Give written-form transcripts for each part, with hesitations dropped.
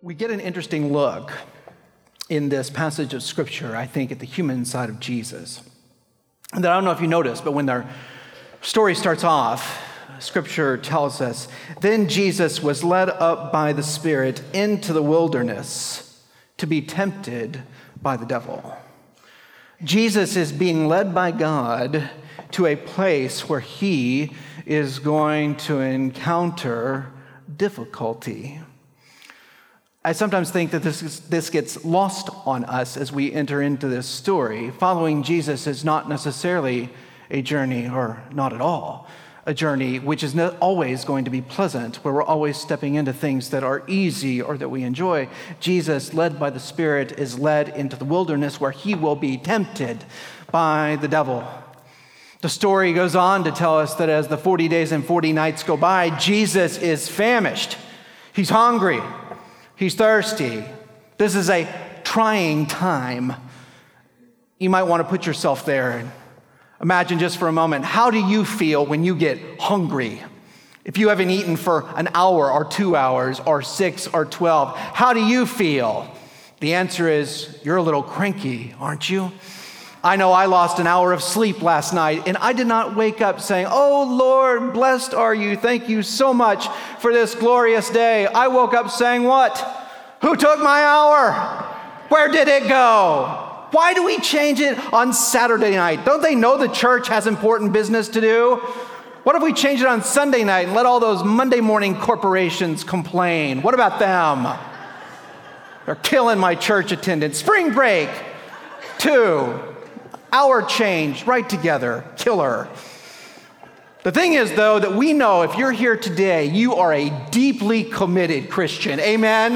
We get an interesting look in this passage of Scripture, I think, at the human side of Jesus. And I don't know if you noticed, but when their story starts off, Scripture tells us, then Jesus was led up by the Spirit into the wilderness to be tempted by the devil. Jesus is being led by God to a place where he is going to encounter difficulty. I sometimes think that this gets lost on us as we enter into this story. Following Jesus is not necessarily a journey, or not at all, a journey which is not always going to be pleasant, where we're always stepping into things that are easy or that we enjoy. Jesus, led by the Spirit, is led into the wilderness where he will be tempted by the devil. The story goes on to tell us that as the 40 days and 40 nights go by, Jesus is famished. He's hungry. He's thirsty. This is a trying time. You might want to put yourself there and imagine just for a moment, how do you feel when you get hungry? If you haven't eaten for an hour or 2 hours or 6 or 12, how do you feel? The answer is, you're a little cranky, aren't you? I know I lost an hour of sleep last night, and I did not wake up saying, oh, Lord, blessed are you. Thank you so much for this glorious day. I woke up saying what? Who took my hour? Where did it go? Why do we change it on Saturday night? Don't they know the church has important business to do? What if we change it on Sunday night and let all those Monday morning corporations complain? What about them? They're killing my church attendance. Spring break, 2 hour change, right together, killer. The thing is, though, that we know if you're here today, you are a deeply committed Christian. Amen?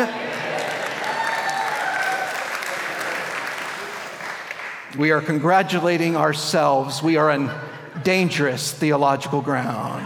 We are congratulating ourselves. We are on dangerous theological ground.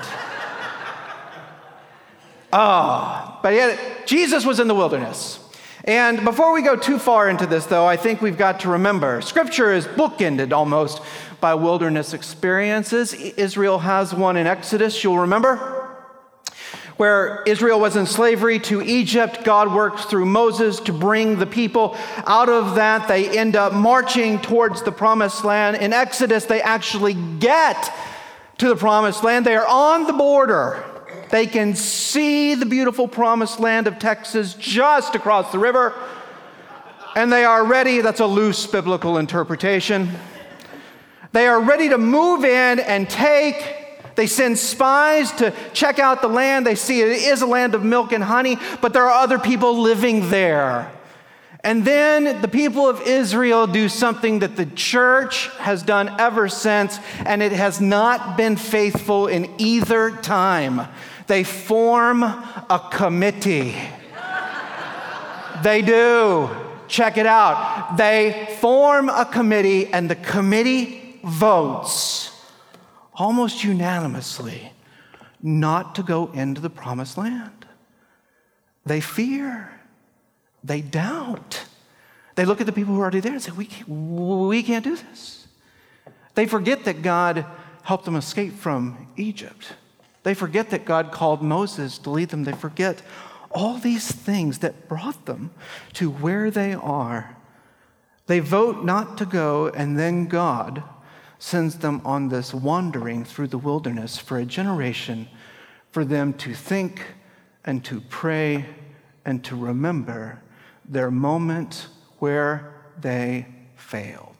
But yet, Jesus was in the wilderness. And before we go too far into this, though, I think we've got to remember, Scripture is bookended almost by wilderness experiences. Israel has one in Exodus, you'll remember, where Israel was in slavery to Egypt. God works through Moses to bring the people out of that. They end up marching towards the promised land. In Exodus, they actually get to the promised land. They are on the border. They can see the beautiful promised land of Texas just across the river. And they are ready. That's a loose biblical interpretation. They are ready to move in and take. They send spies to check out the land. They see it is a land of milk and honey, but there are other people living there. And then the people of Israel do something that the church has done ever since, and it has not been faithful in either time. They form a committee. They do. Check it out. They form a committee, and the committee votes almost unanimously not to go into the promised land. They fear. They doubt. They look at the people who are already there and say, we can't do this. They forget that God helped them escape from Egypt. They forget that God called Moses to lead them. They forget all these things that brought them to where they are. They vote not to go, and then God sends them on this wandering through the wilderness for a generation, for them to think and to pray and to remember their moment where they failed.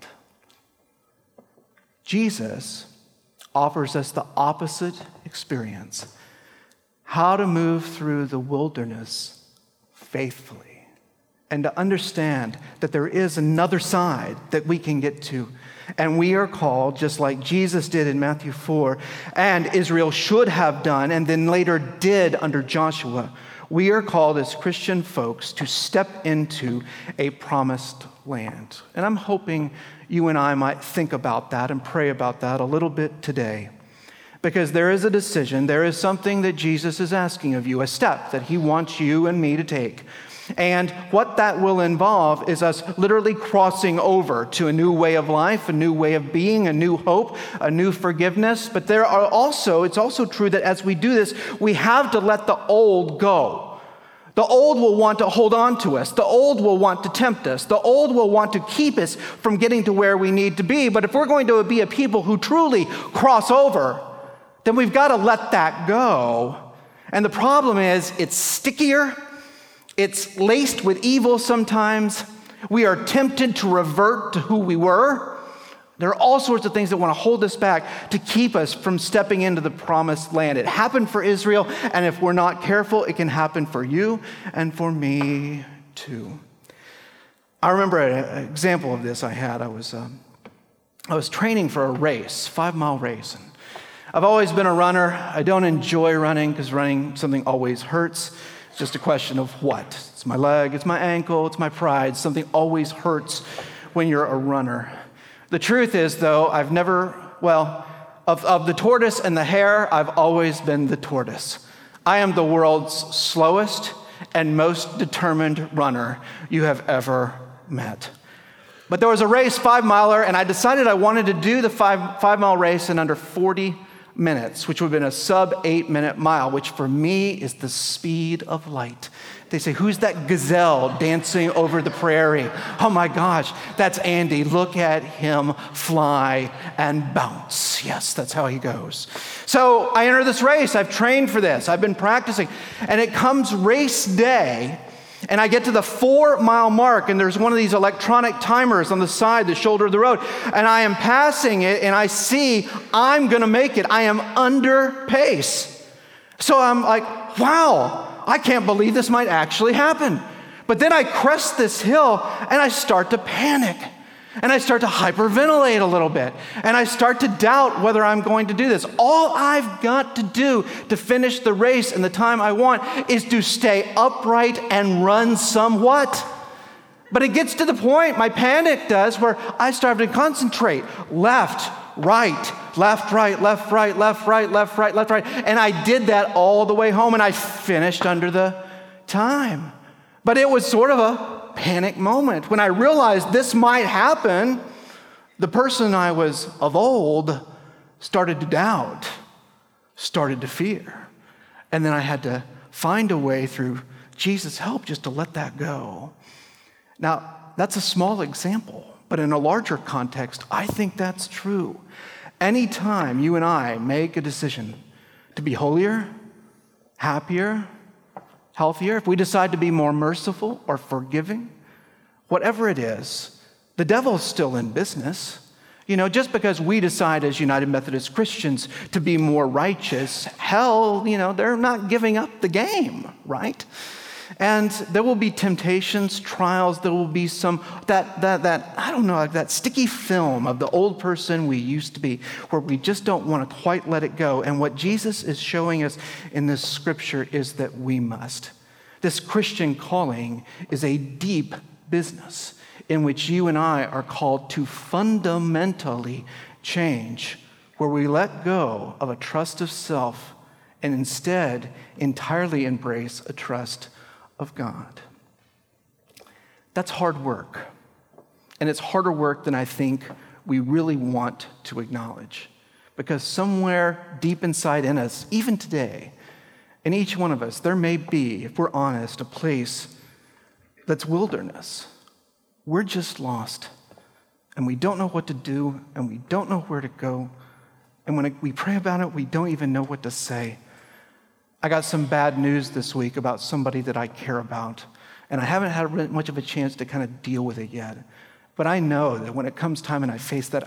Jesus offers us the opposite experience, how to move through the wilderness faithfully and to understand that there is another side that we can get to. And we are called, just like Jesus did in Matthew 4, and Israel should have done, and then later did under Joshua. We are called as Christian folks to step into a promised land. And I'm hoping you and I might think about that and pray about that a little bit today. Because there is a decision, there is something that Jesus is asking of you, a step that he wants you and me to take. And what that will involve is us literally crossing over to a new way of life, a new way of being, a new hope, a new forgiveness. But it's also true that as we do this, we have to let the old go. The old will want to hold on to us. The old will want to tempt us. The old will want to keep us from getting to where we need to be. But if we're going to be a people who truly cross over, then we've got to let that go. And the problem is, it's stickier. It's laced with evil sometimes. We are tempted to revert to who we were. There are all sorts of things that want to hold us back to keep us from stepping into the promised land. It happened for Israel, and if we're not careful, it can happen for you and for me too. I remember an example of this I had. I was training for a race, 5-mile race. And I've always been a runner. I don't enjoy running because running something always hurts. It's just a question of what. It's my leg, it's my ankle, it's my pride. Something always hurts when you're a runner. The truth is, though, of the tortoise and the hare, I've always been the tortoise. I am the world's slowest and most determined runner you have ever met. But there was a race, 5-miler, and I decided I wanted to do the 5-mile race in under 40 minutes, which would have been a sub-8-minute mile, which for me is the speed of light. They say, who's that gazelle dancing over the prairie? Oh my gosh, that's Andy. Look at him fly and bounce. Yes, that's how he goes. So I enter this race. I've trained for this. I've been practicing. And it comes race day, and I get to the 4-mile mark, and there's one of these electronic timers on the side, the shoulder of the road, and I am passing it, and I see I'm going to make it. I am under pace. So I'm like, wow, I can't believe this might actually happen. But then I crest this hill, and I start to panic, and I start to hyperventilate a little bit, and I start to doubt whether I'm going to do this. All I've got to do to finish the race in the time I want is to stay upright and run somewhat. But it gets to the point, my panic does, where I start to concentrate. Left, right, left, right, left, right, left, right, left, right, left, right. And I did that all the way home, and I finished under the time. But it was sort of a panic moment. When I realized this might happen, the person I was of old started to doubt, started to fear. And then I had to find a way through Jesus' help just to let that go. Now, that's a small example, but in a larger context, I think that's true. Anytime you and I make a decision to be holier, happier, healthier, if we decide to be more merciful or forgiving, whatever it is, the devil's still in business. You know, just because we decide as United Methodist Christians to be more righteous, hell, they're not giving up the game, right? And there will be temptations, trials, there will be some, that sticky film of the old person we used to be, where we just don't want to quite let it go. And what Jesus is showing us in this scripture is that we must. This Christian calling is a deep business in which you and I are called to fundamentally change, where we let go of a trust of self and instead entirely embrace a trust of God. That's hard work. And it's harder work than I think we really want to acknowledge. Because somewhere deep inside in us, even today, in each one of us, there may be, if we're honest, a place that's wilderness. We're just lost. And we don't know what to do, and we don't know where to go. And when we pray about it, we don't even know what to say. I got some bad news this week about somebody that I care about, and I haven't had much of a chance to kind of deal with it yet. But I know that when it comes time and I face that,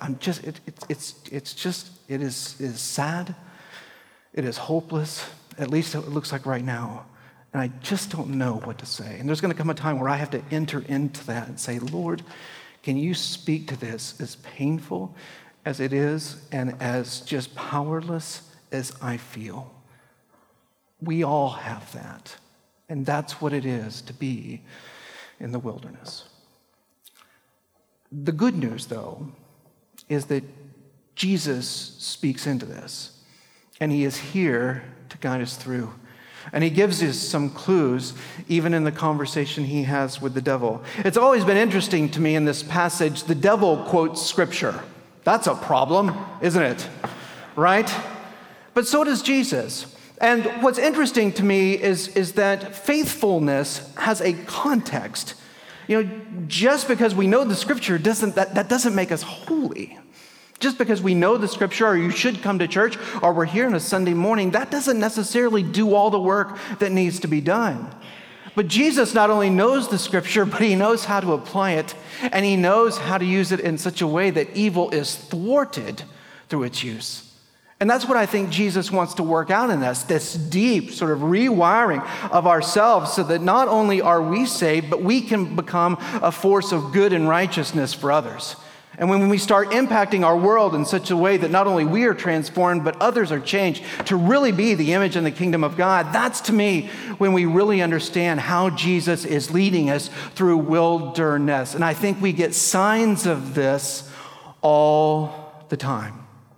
it is sad, it is hopeless, at least it looks like right now, and I just don't know what to say. And there's going to come a time where I have to enter into that and say, Lord, can you speak to this, as painful as it is and as just powerless as I feel? We all have that, and that's what it is to be in the wilderness. The good news, though, is that Jesus speaks into this, and he is here to guide us through. And he gives us some clues, even in the conversation he has with the devil. It's always been interesting to me in this passage, the devil quotes scripture. That's a problem, isn't it? Right? But so does Jesus. And what's interesting to me is that faithfulness has a context. Just because we know the scripture that doesn't make us holy. Just because we know the scripture, or you should come to church, or we're here on a Sunday morning, that doesn't necessarily do all the work that needs to be done. But Jesus not only knows the scripture, but he knows how to apply it, and he knows how to use it in such a way that evil is thwarted through its use. And that's what I think Jesus wants to work out in us, this deep sort of rewiring of ourselves so that not only are we saved, but we can become a force of good and righteousness for others. And when we start impacting our world in such a way that not only we are transformed, but others are changed to really be the image in the kingdom of God, that's to me when we really understand how Jesus is leading us through wilderness. And I think we get signs of this all the time.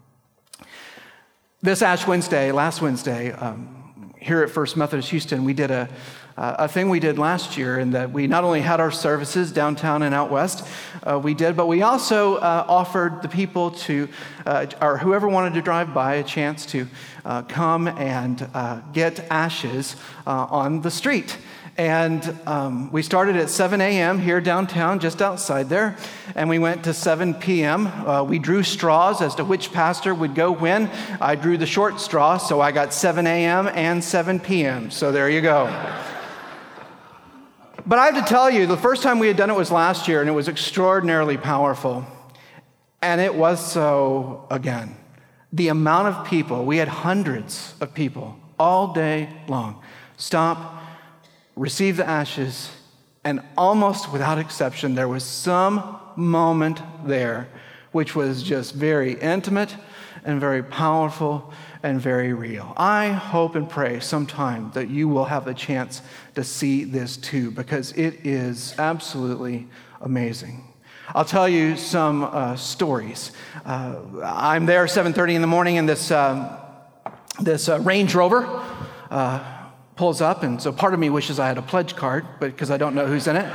This Ash Wednesday, last Wednesday, here at First Methodist Houston, we did a thing we did last year in that we not only had our services downtown and out west, but we also offered the people or whoever wanted to drive by a chance to come and get ashes on the street. And we started at 7 a.m. here downtown, just outside there, and we went to 7 p.m. We drew straws as to which pastor would go when. I drew the short straw, so I got 7 a.m. and 7 p.m., so there you go. But I have to tell you, the first time we had done it was last year, and it was extraordinarily powerful. And it was so again. The amount of people, we had hundreds of people all day long, stop, receive the ashes, and almost without exception, there was some moment there which was just very intimate and very powerful and very real. I hope and pray sometime that you will have a chance to see this too, because it is absolutely amazing. I'll tell you some stories. I'm there 7:30 in the morning, and this Range Rover pulls up, and so part of me wishes I had a pledge card, but because I don't know who's in it,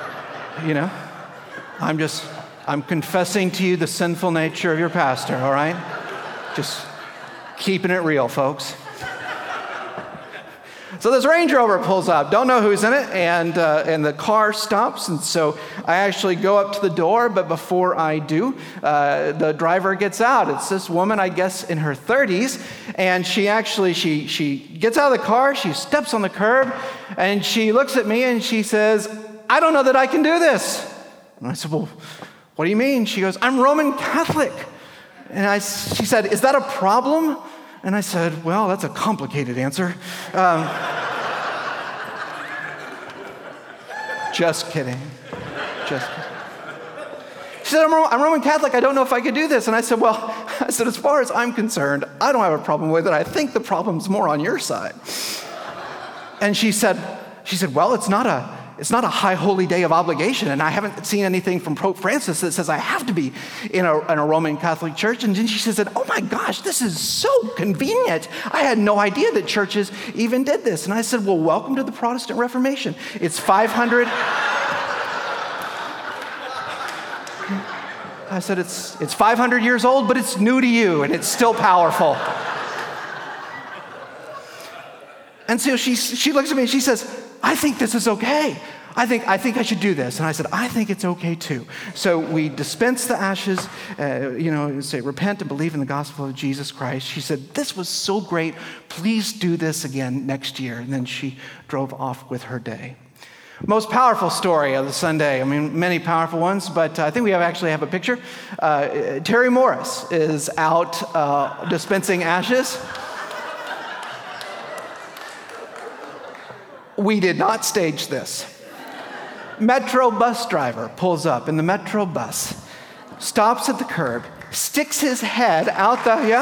I'm confessing to you the sinful nature of your pastor, all right? Just keeping it real, folks. So this Range Rover pulls up, don't know who's in it, and the car stops, and so I actually go up to the door, but before I do, the driver gets out. It's this woman, I guess, in her 30s, and she gets out of the car, she steps on the curb, and she looks at me and she says, "I don't know that I can do this." And I said, "Well, what do you mean?" She goes, "I'm Roman Catholic." And she said, "Is that a problem?" And I said, "Well, that's a complicated answer." Just kidding. She said, I'm Roman Catholic. I don't know if I could do this. And I said, as far as I'm concerned, I don't have a problem with it. I think the problem's more on your side. And she said, "Well, it's not a high holy day of obligation, and I haven't seen anything from Pope Francis that says I have to be in a Roman Catholic church." And then she said, "Oh my gosh, this is so convenient. I had no idea that churches even did this." And I said, "Well, welcome to the Protestant Reformation. It's 500." I said, it's 500 years old, but it's new to you, and it's still powerful. And so she looks at me and she says, "I think this is okay. I think I should do this." And I said, "I think it's okay too." So we dispensed the ashes, say, repent and believe in the gospel of Jesus Christ. She said, "This was so great. Please do this again next year." And then she drove off with her day. Most powerful story of the Sunday. I mean, many powerful ones, but I think we actually have a picture. Terry Morris is out dispensing ashes. We did not stage this. Metro bus driver pulls up in the Metro bus, stops at the curb, sticks his head out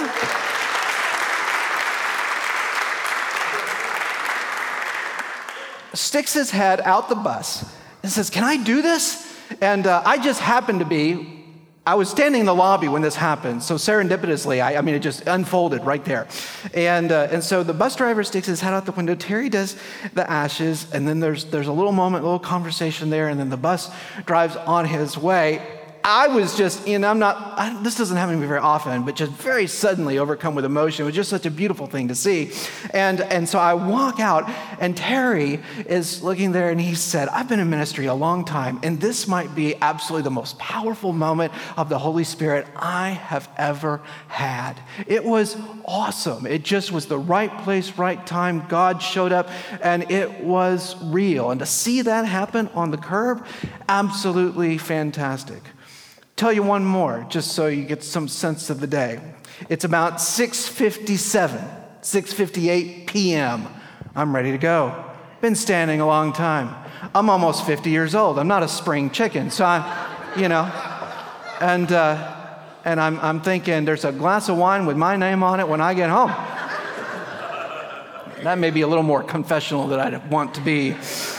sticks his head out the bus and says, "Can I do this?" And I just happened to I was standing in the lobby when this happened, so serendipitously, it just unfolded right there. And so the bus driver sticks his head out the window, Terry does the ashes, and then there's a little moment, a little conversation there, and then the bus drives on his way. I was just, this doesn't happen to me very often, but just very suddenly overcome with emotion. It was just such a beautiful thing to see. And so I walk out, and Terry is looking there, and he said, I've been in ministry a long time, and this might be absolutely the most powerful moment of the Holy Spirit I have ever had. It was awesome. It just was the right place, right time. God showed up, and it was real. And to see that happen on the curb, absolutely fantastic. Tell you one more, just so you get some sense of the day. It's about 6:58 p.m. I'm ready to go. Been standing a long time. I'm almost 50 years old. I'm not a spring chicken, so and I'm thinking there's a glass of wine with my name on it when I get home. That may be a little more confessional than I'd want to be.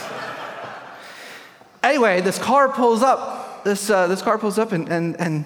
Anyway, this car pulls up. This car pulls up, and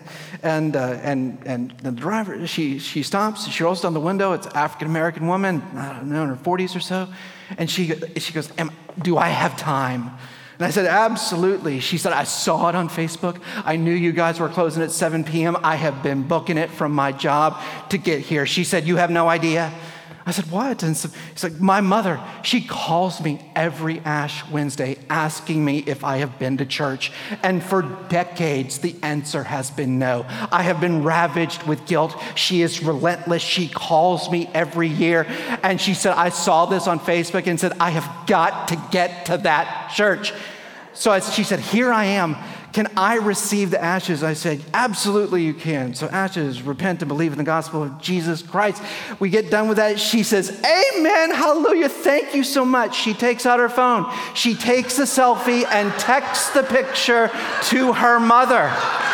the driver, she stops. She rolls down the window. It's an African-American woman, I don't know, in her 40s or so. And she goes, do I have time? And I said, absolutely. She said, I saw it on Facebook. I knew you guys were closing at 7 p.m. I have been booking it from my job to get here. She said, you have no idea? I said, what? And so, it's like, my mother, she calls me every Ash Wednesday asking me if I have been to church. And for decades, the answer has been no. I have been ravaged with guilt. She is relentless. She calls me every year. And she said, I saw this on Facebook and said, I have got to get to that church. So she said, here I am. Can I receive the ashes? I said, absolutely you can. So ashes, repent and believe in the gospel of Jesus Christ. We get done with that. She says, amen, hallelujah, thank you so much. She takes out her phone. She takes a selfie and texts the picture to her mother.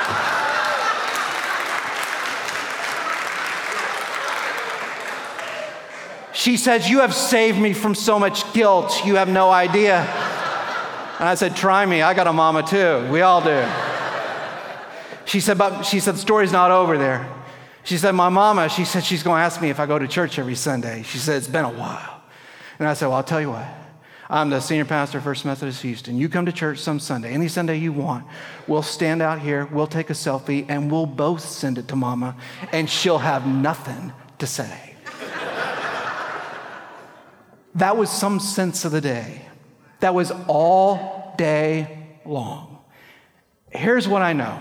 She says, you have saved me from so much guilt. You have no idea. And I said, try me. I got a mama too. We all do. She said, the story's not over there. She said, my mama, she said she's going to ask me if I go to church every Sunday. She said, it's been a while. And I said, well, I'll tell you what. I'm the senior pastor of First Methodist Houston. You come to church some Sunday, any Sunday you want. We'll stand out here, we'll take a selfie, and we'll both send it to mama, and she'll have nothing to say. That was some sense of the day. That was all day long. Here's what I know.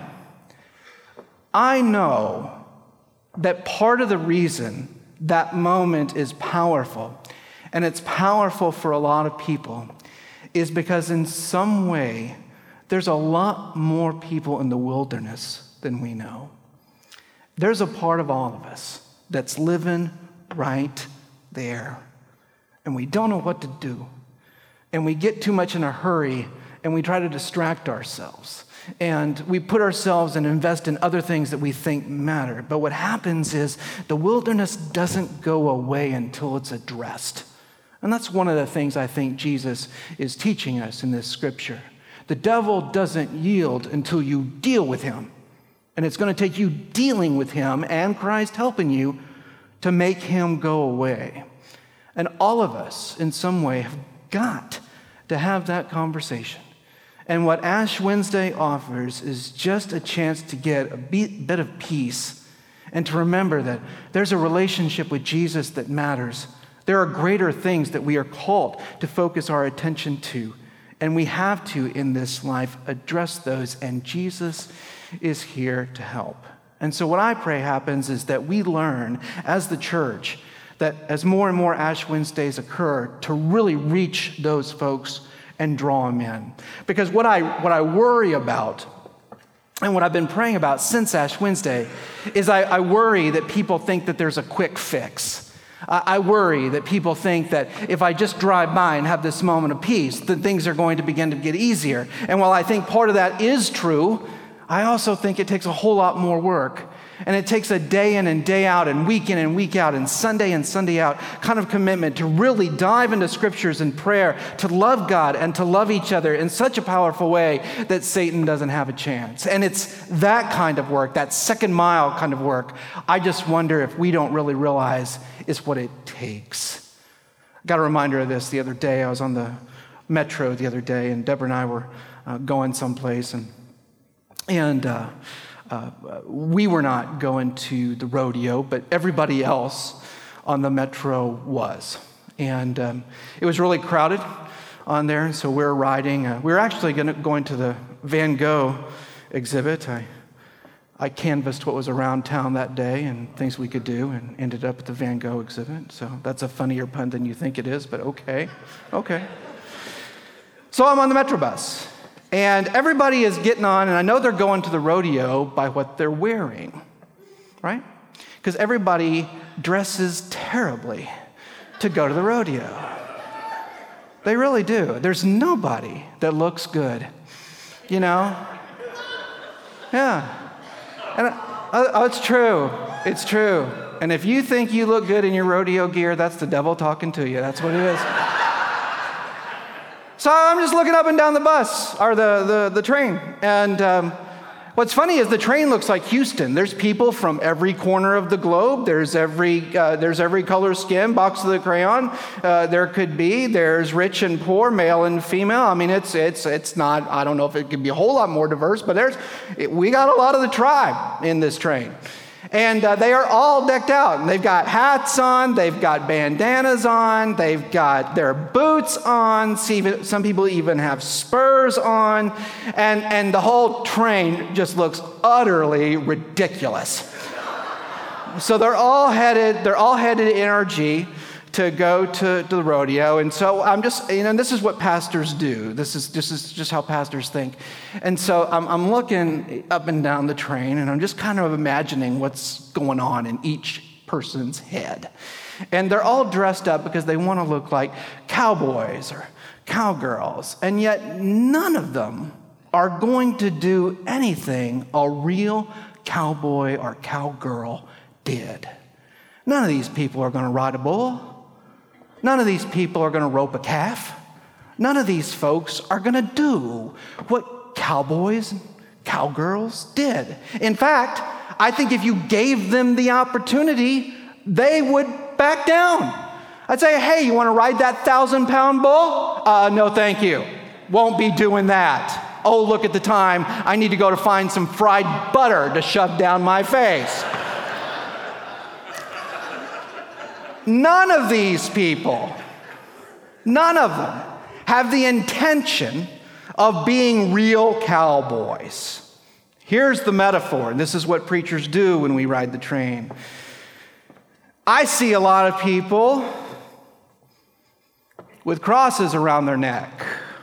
I know that part of the reason that moment is powerful, and it's powerful for a lot of people, is because in some way, there's a lot more people in the wilderness than we know. There's a part of all of us that's living right there, and we don't know what to do. And we get too much in a hurry, and we try to distract ourselves. And we put ourselves and invest in other things that we think matter. But what happens is the wilderness doesn't go away until it's addressed. And that's one of the things I think Jesus is teaching us in this scripture. The devil doesn't yield until you deal with him. And it's going to take you dealing with him and Christ helping you to make him go away. And all of us, in some way, have got to have that conversation. And what Ash Wednesday offers is just a chance to get a bit of peace and to remember that there's a relationship with Jesus that matters. There are greater things that we are called to focus our attention to, and we have to, in this life, address those, and Jesus is here to help. And so what I pray happens is that we learn as the church that as more and more Ash Wednesdays occur, to really reach those folks and draw them in. Because what I worry about, and what I've been praying about since Ash Wednesday, is I worry that people think that there's a quick fix. I worry that people think that if I just drive by and have this moment of peace, then things are going to begin to get easier. And while I think part of that is true, I also think it takes a whole lot more work. And it takes a day in and day out and week in and week out and Sunday out kind of commitment to really dive into scriptures and prayer, to love God and to love each other in such a powerful way that Satan doesn't have a chance. And it's that kind of work, that second mile kind of work, I just wonder if we don't really realize is what it takes. I got a reminder of this the other day. I was on the metro the other day, and Deborah and I were going someplace, and And we were not going to the rodeo, but everybody else on the metro was. And it was really crowded on there, and so we were riding. We were actually going to the Van Gogh exhibit. I canvassed what was around town that day and things we could do, and ended up at the Van Gogh exhibit. So that's a funnier pun than you think it is, but okay. So I'm on the Metro bus, and everybody is getting on, and I know they're going to the rodeo by what they're wearing, right? Because everybody dresses terribly to go to the rodeo. They really do. There's nobody that looks good, you know? Yeah. And it's true. It's true. And if you think you look good in your rodeo gear, that's the devil talking to you. That's what it is. So I'm just looking up and down the bus, or the train. And what's funny is the train looks like Houston. There's people from every corner of the globe. There's every color skin, box of the crayon. There's rich and poor, male and female. I mean, it's not, I don't know if it could be a whole lot more diverse, but we got a lot of the tribe in this train. And they are all decked out. And they've got hats on, they've got bandanas on, they've got their boots on, some people even have spurs on, and the whole train just looks utterly ridiculous. So they're all headed to NRG to go to the rodeo. And so I'm just, this is what pastors do. This is just how pastors think. And so I'm looking up and down the train, and I'm just kind of imagining what's going on in each person's head. And they're all dressed up because they want to look like cowboys or cowgirls. And yet none of them are going to do anything a real cowboy or cowgirl did. None of these people are going to ride a bull. None of these people are going to rope a calf. None of these folks are going to do what cowboys and cowgirls did. In fact, I think if you gave them the opportunity, they would back down. I'd say, hey, you want to ride that 1,000-pound bull? No, thank you. Won't be doing that. Oh, look at the time. I need to go to find some fried butter to shove down my face. None of these people, none of them have the intention of being real cowboys. Here's the metaphor, and this is what preachers do when we ride the train. I see a lot of people with crosses around their neck.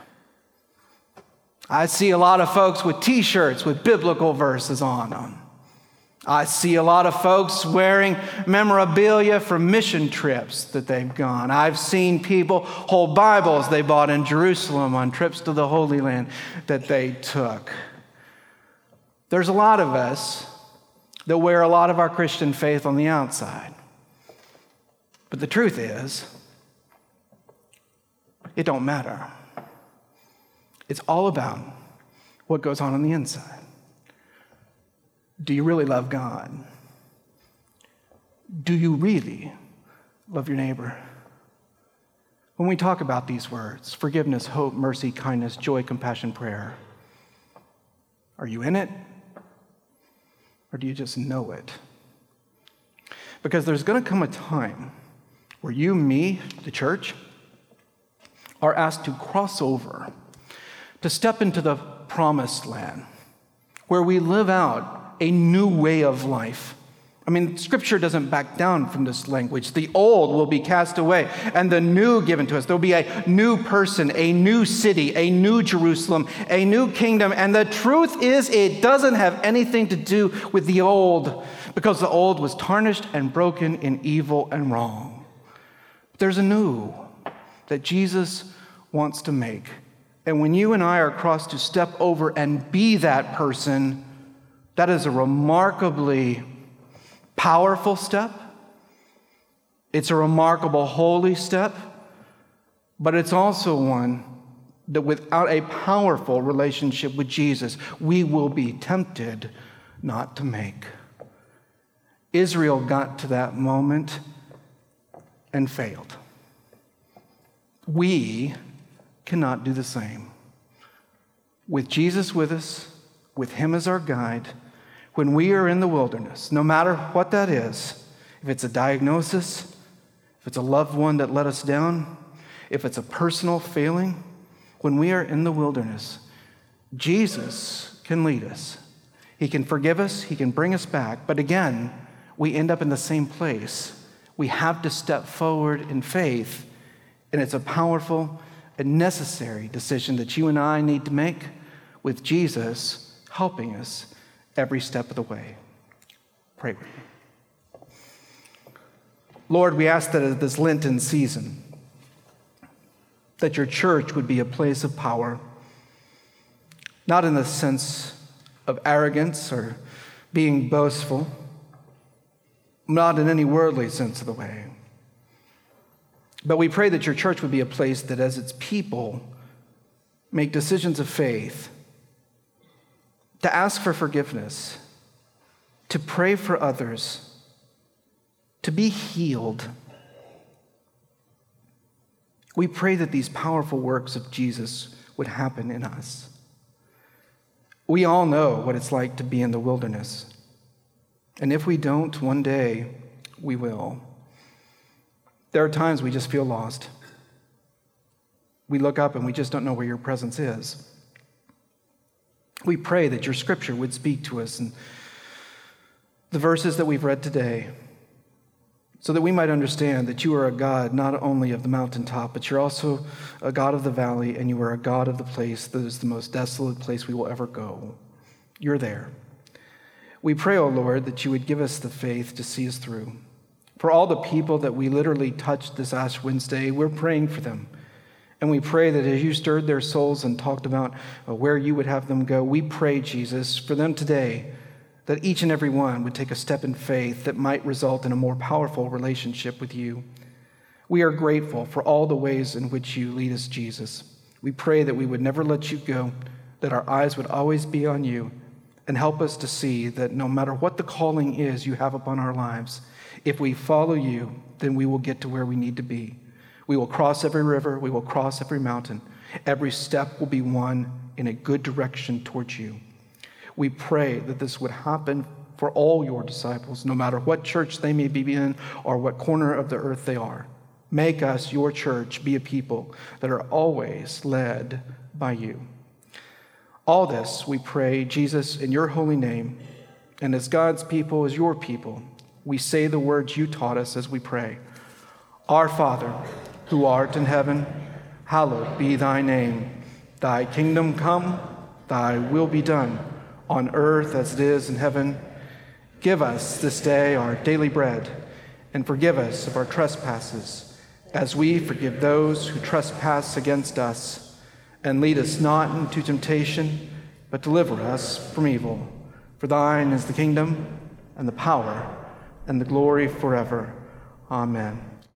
I see a lot of folks with t-shirts with biblical verses on them. I see a lot of folks wearing memorabilia from mission trips that they've gone. I've seen people hold Bibles they bought in Jerusalem on trips to the Holy Land that they took. There's a lot of us that wear a lot of our Christian faith on the outside. But the truth is, it don't matter. It's all about what goes on the inside. Do you really love God? Do you really love your neighbor? When we talk about these words, forgiveness, hope, mercy, kindness, joy, compassion, prayer, are you in it? Or do you just know it? Because there's going to come a time where you, me, the church, are asked to cross over, to step into the promised land, where we live out a new way of life. I mean, Scripture doesn't back down from this language. The old will be cast away and the new given to us. There'll be a new person, a new city, a new Jerusalem, a new kingdom. And the truth is, it doesn't have anything to do with the old, because the old was tarnished and broken in evil and wrong. There's a new that Jesus wants to make. And when you and I are crossed to step over and be that person, that is a remarkably powerful step. It's a remarkable holy step, but it's also one that without a powerful relationship with Jesus, we will be tempted not to make. Israel got to that moment and failed. We cannot do the same. With Jesus with us, with him as our guide, when we are in the wilderness, no matter what that is, if it's a diagnosis, if it's a loved one that let us down, if it's a personal failing, when we are in the wilderness, Jesus can lead us. He can forgive us. He can bring us back. But again, we end up in the same place. We have to step forward in faith, and it's a powerful and necessary decision that you and I need to make with Jesus helping us every step of the way. Pray with me. Lord, we ask that at this Lenten season, that your church would be a place of power, not in the sense of arrogance or being boastful, not in any worldly sense of the way. But we pray that your church would be a place that as its people make decisions of faith, to ask for forgiveness, to pray for others, to be healed. We pray that these powerful works of Jesus would happen in us. We all know what it's like to be in the wilderness. And if we don't, one day we will. There are times we just feel lost. We look up and we just don't know where your presence is. We pray that your scripture would speak to us in the verses that we've read today, so that we might understand that you are a God not only of the mountaintop, but you're also a God of the valley, and you are a God of the place that is the most desolate place we will ever go. You're there. We pray, O Lord, that you would give us the faith to see us through. For all the people that we literally touched this Ash Wednesday, we're praying for them. And we pray that as you stirred their souls and talked about where you would have them go, we pray, Jesus, for them today, that each and every one would take a step in faith that might result in a more powerful relationship with you. We are grateful for all the ways in which you lead us, Jesus. We pray that we would never let you go, that our eyes would always be on you, and help us to see that no matter what the calling is you have upon our lives, if we follow you, then we will get to where we need to be. We will cross every river. We will cross every mountain. Every step will be one in a good direction towards you. We pray that this would happen for all your disciples, no matter what church they may be in or what corner of the earth they are. Make us, your church, be a people that are always led by you. All this we pray, Jesus, in your holy name, and as God's people, as your people, we say the words you taught us as we pray. Our Father, who art in heaven, hallowed be thy name. Thy kingdom come, thy will be done, on earth as it is in heaven. Give us this day our daily bread, and forgive us of our trespasses, as we forgive those who trespass against us. And lead us not into temptation, but deliver us from evil. For thine is the kingdom, and the power, and the glory forever. Amen.